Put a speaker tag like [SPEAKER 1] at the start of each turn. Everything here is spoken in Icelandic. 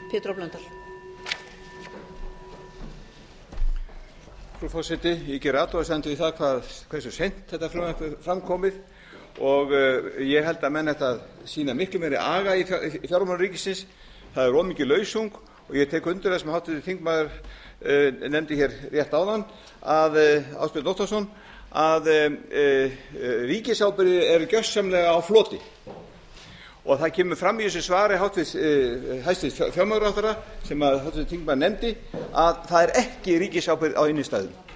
[SPEAKER 1] Pétur h Blöndal.
[SPEAKER 2] Frú forseti, ég geri athugasemd við það hversu seint þetta frumvarp er framkomið og ég held að menn ættu að sýna miklu meiri aga í fjármálum ríkisins. Það er of mikið lausung og ég tek undir það sem háttvirtur þingmaður nefndi hér rétt áðan, Ásbjörn Óttarsson, að ríkisábyrgðir eru gjörsamlega á floti. Og það kemur fram í þessu svari hæstvirts fjármálaráðherra sem háttvirtur þingmaður nefndi að það er ekki ríkisábyrgð á innstæðum.